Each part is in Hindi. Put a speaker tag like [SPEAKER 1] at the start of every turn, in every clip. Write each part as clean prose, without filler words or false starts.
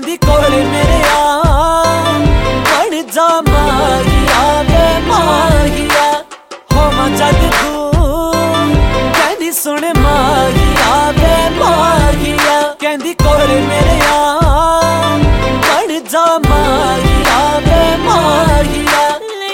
[SPEAKER 1] कहंदी कोले मेरे आ बन जा माहिया वे माहिया होवा जद तू कहंदी सुन माहिया वे माहिया कहंदी कोले मेरे आ बन जा माहिया वे माहिया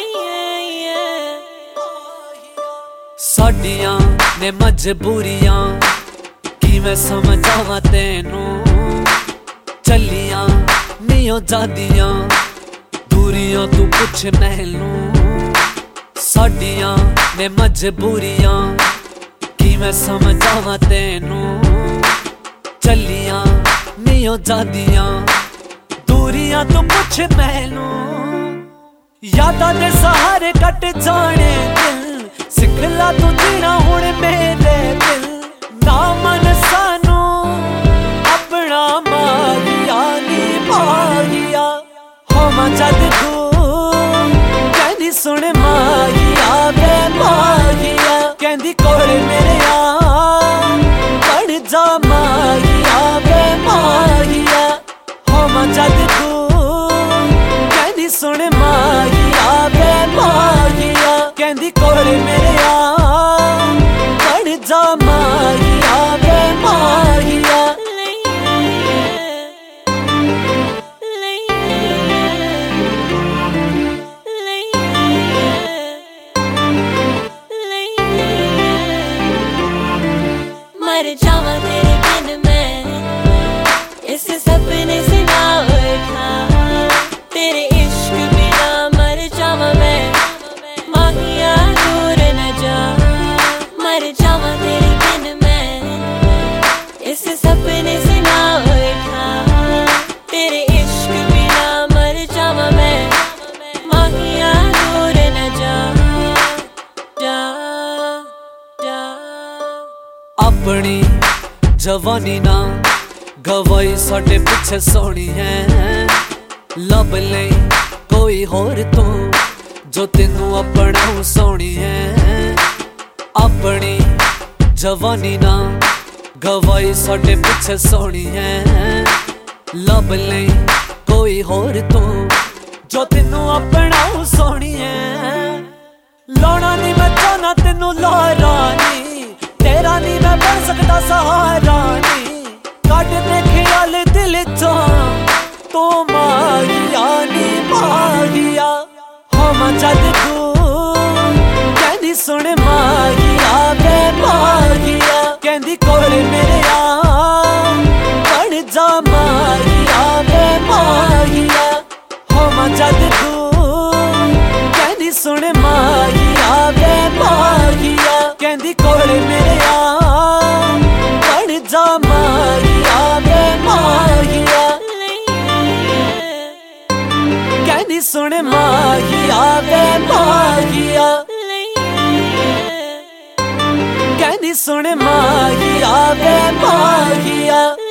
[SPEAKER 1] साडियां ने मजबूरियां की मैं समझावा तेनू चलियां नियो जादियां दूरियां तू पुछ मैनू साडियां ने मजबूरियां की मैं समझावा तेनू चलियां नियो जादियां दूरियां तू पुछ मैनू यादां दे सहारे कट जाने दिल सिखला तू जीना हुण मेरे दिल ना मन सानू अपना माहिया नी माहिया होवा जद तू कहंदी सुन माहिया वे माहिया कहंदी कोले मेरे आ बन जा माहिया वे माहिया होवा जद तू कहंदी सुन माहिया वे माहिया कहंदी कोले मेरे आ बन जा माहिया वे माहिया
[SPEAKER 2] मर जावा तेरे बिन मैं इस सपने से ना उठा तेरे इश्क बिना मर जावा मैं माहिया दूर न जा मर जावा तेरे बिन मैं इस सपने से ना उठा तेरे इश्क बिना मर जावा मैं माहिया दूर न जा जा जा
[SPEAKER 1] अपनी जवानी ना गवाई साडे पिछे सोनी है लब ले कोई होर तू जो तेनू अपना सोनी है अपनी जवानी ना गवाई साडे पिछे सोनी है लब ले कोई होर तू जो तेनू अपना सोनी है लाना नी मैं चाहना तेनू लारा नी तेरा नी मैं बन सकता सहारा नी कट दे ख्याल दिल चो तो माहिया नी माहिया होवा जद तू कहंदी सुन माहिया वे माहिया कहंदी कोले मेरे आ बन जा माहिया वे माहिया होवा जद तू कहंदी सुन माहिया वे माहिया कहंदी कोले मेरे आ बन जा माहिया वे माहिया कहंदी सुन माहिया वे माहिया कहंदी सुन माहिया वे माहिया।